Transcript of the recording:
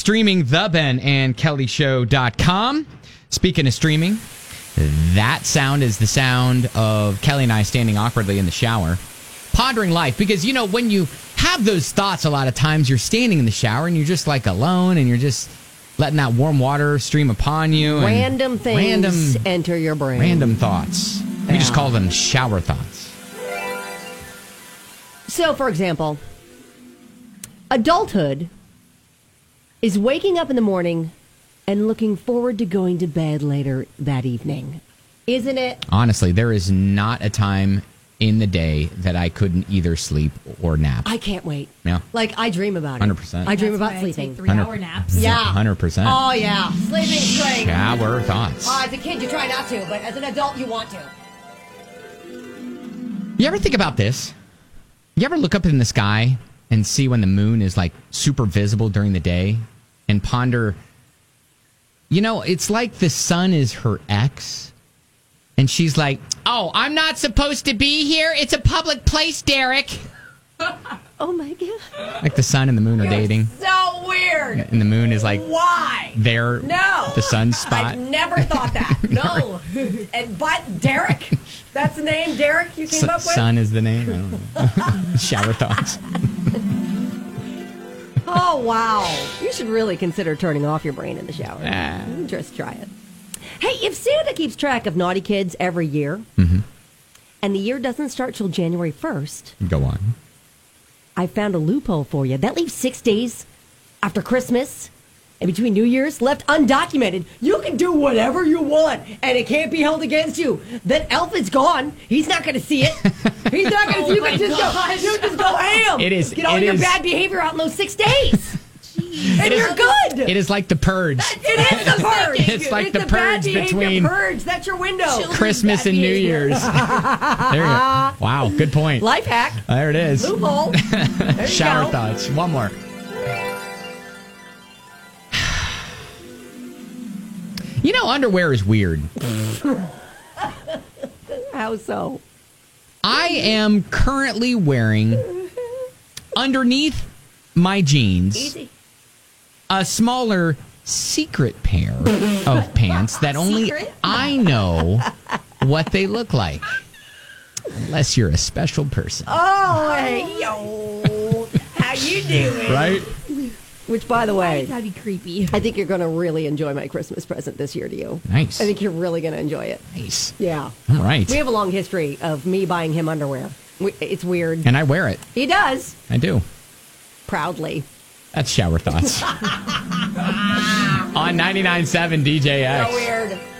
streaming thebenandkellyshow.com. Speaking of streaming, that sound is the sound of Kelly and I standing awkwardly in the shower, pondering life. Because, you know, when you have those thoughts, a lot of times you're standing in the shower and you're just like alone and you're just letting that warm water stream upon you. Random things enter your brain. Random thoughts. Yeah. We just call them shower thoughts. So, for example, adulthood is waking up in the morning and looking forward to going to bed later that evening. Isn't it? Honestly, there is not a time in the day that I couldn't either sleep or nap. I can't wait. Yeah. Like, I dream about it. 100%. I dream about That's why sleeping. I take 3-hour naps. Yeah. 100%. Oh, yeah. Sleeping's great. Shower thoughts. As a kid, you try not to, but as an adult, you want to. You ever think about this? You ever look up in the sky and see when the moon is like super visible during the day and ponder, you know, it's like the sun is her ex and she's like, oh, I'm not supposed to be here. It's a public place, Derek. Oh, my God. Like the sun and the moon are dating. So weird. And the moon is like, Why? there, No. the sun's spot. I've never thought that. No. But Derek, that's the name, Derek, you came up with? Sun is the name. I don't know. Shower thoughts. Oh, wow. You should really consider turning off your brain in the shower. Ah. Just try it. Hey, if Santa keeps track of naughty kids every year, and the year doesn't start till January 1st, Go on. I found a loophole for you. That leaves 6 days after Christmas and between New Year's left undocumented. You can do whatever you want, and it can't be held against you. That elf is gone. He's not going to see it. He's not going to see it. You just go ham. It is. Get all it your is- bad behavior out in those 6 days. And you're good. It is like the purge. It is the purge. It's like the bad purge behavior between purge. That's your window. Christmas and New Year's. There you go. Wow, good point. Life hack. There it is. Loophole. There you Shower go. thoughts. One more. You know, underwear is weird. How so? I am currently wearing, underneath my jeans, Easy. a smaller secret pair of pants that only Secret? I know what they look like. Unless you're a special person. Oh, hey, yo. How you doing? Right? Which, by the way, That'd be creepy. I think you're going to really enjoy my Christmas present this year to you. Nice. I think you're really going to enjoy it. Nice. Yeah. All right. We have a long history of me buying him underwear. It's weird. And I wear it. He does. I do. Proudly. That's Shower Thoughts. On 99.7 DJX. So weird.